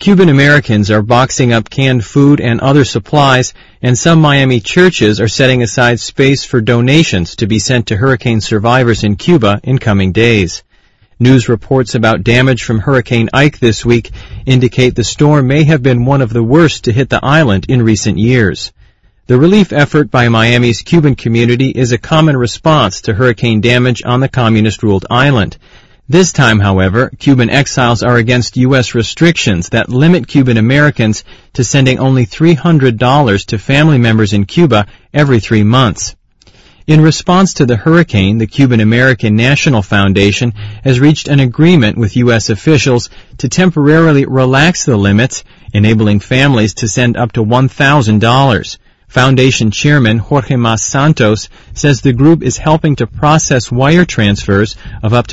Cuban Americans are boxing up canned food and other supplies, and some Miami churches are setting aside space for donations to be sent to hurricane survivors in Cuba in coming days. News reports about damage from Hurricane Ike this week indicate the storm may have been one of the worst to hit the island in recent years. The relief effort by Miami's Cuban community is a common response to hurricane damage on the communist-ruled island. This time, however, Cuban exiles are against U.S. restrictions that limit Cuban Americans to sending only $300 to family members in Cuba every 3 months. In response to the hurricane, the Cuban American National Foundation has reached an agreement with U.S. officials to temporarily relax the limits, enabling families to send up to $1,000. Foundation Chairman Jorge Mas Santos says the group is helping to process wire transfers of up to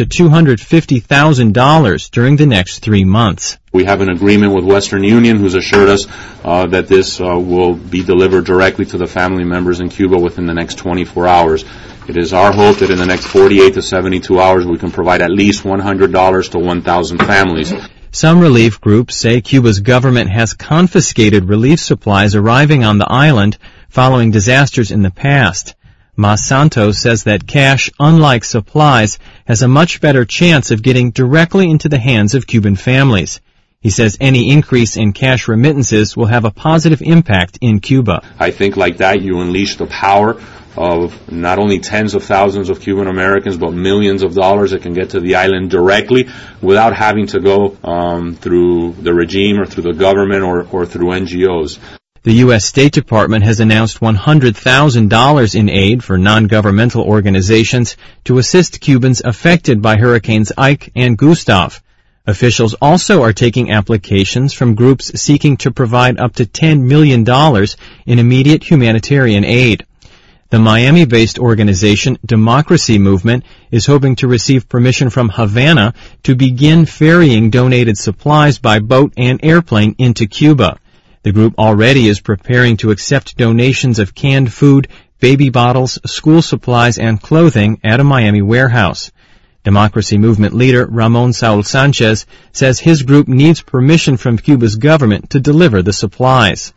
$250,000 during the next 3 months. We have an agreement with Western Union, who's assured us that this will be delivered directly to the family members in Cuba within the next 24 hours. It is our hope that in the next 48 to 72 hours we can provide at least $100 to 1,000 families. Some relief groups say Cuba's government has confiscated relief supplies arriving on the island following disasters in the past. Mas Santos says that cash, unlike supplies, has a much better chance of getting directly into the hands of Cuban families. He says any increase in cash remittances will have a positive impact in Cuba. I think like that you unleash the power of not only tens of thousands of Cuban Americans, but millions of dollars that can get to the island directly without having to go through the regime or through the government or through NGOs. The U.S. State Department has announced $100,000 in aid for non-governmental organizations to assist Cubans affected by Hurricanes Ike and Gustav. Officials also are taking applications from groups seeking to provide up to $10 million in immediate humanitarian aid. The Miami-based organization Democracy Movement is hoping to receive permission from Havana to begin ferrying donated supplies by boat and airplane into Cuba. The group already is preparing to accept donations of canned food, baby bottles, school supplies, and clothing at a Miami warehouse. Democracy Movement leader Ramon Saul Sanchez says his group needs permission from Cuba's government to deliver the supplies.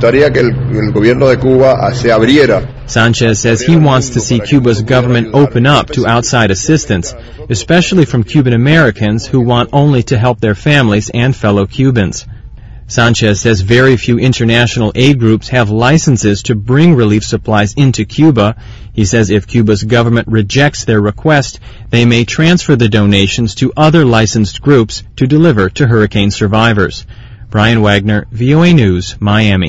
Sanchez says he wants to see Cuba's government open up to outside assistance, especially from Cuban Americans who want only to help their families and fellow Cubans. Sanchez says very few international aid groups have licenses to bring relief supplies into Cuba. He says if Cuba's government rejects their request, they may transfer the donations to other licensed groups to deliver to hurricane survivors. Brian Wagner, VOA News, Miami.